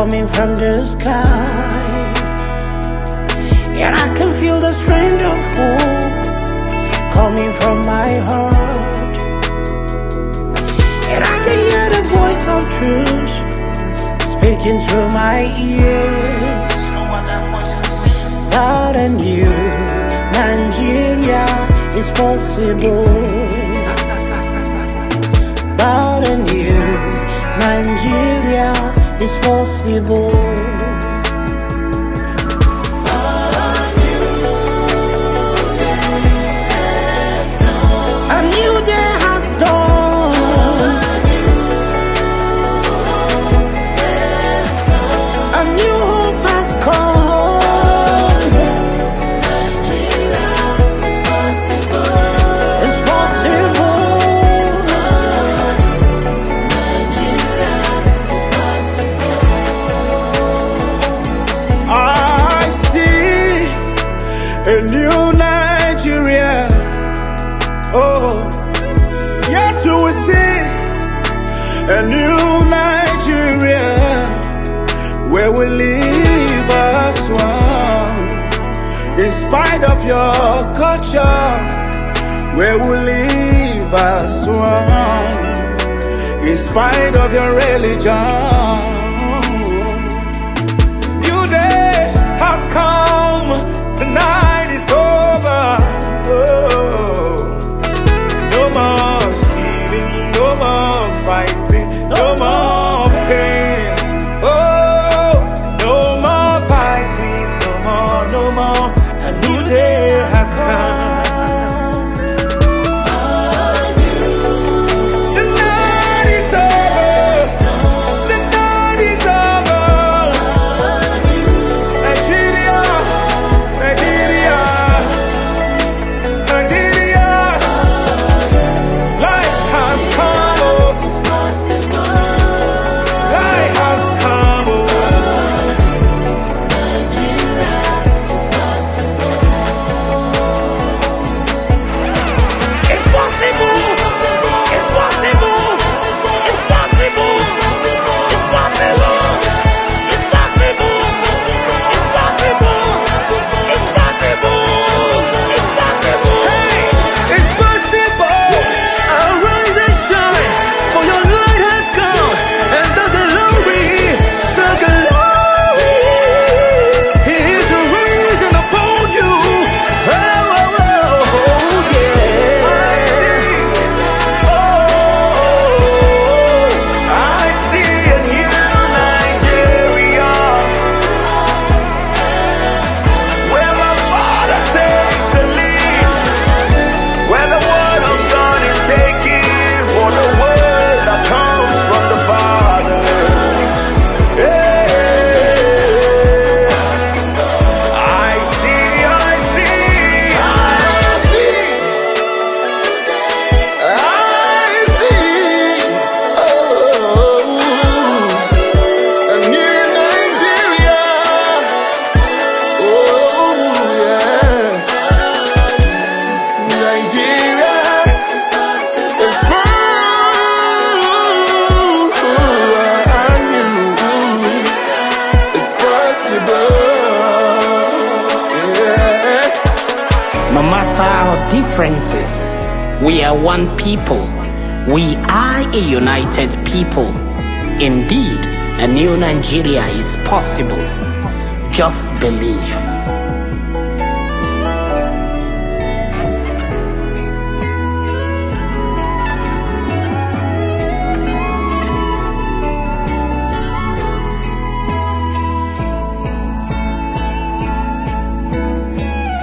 coming from the sky. And I can feel the strength of hope coming from my heart. And I can hear the voice of truth speaking through my ears. That a new Nigeria is possible. That a new Nigeria is possible. A new Nigeria, oh, yes, you will see a new Nigeria where we live as one. In spite of your culture, where we live as one. In spite of your religion, new day has come. The night is over. Oh, no more stealing, no more fighting, no more pain. Oh, no more vices, no more. A new day has come. No matter our differences, we are one people. We are a united people. Indeed, a new Nigeria is possible. Just believe.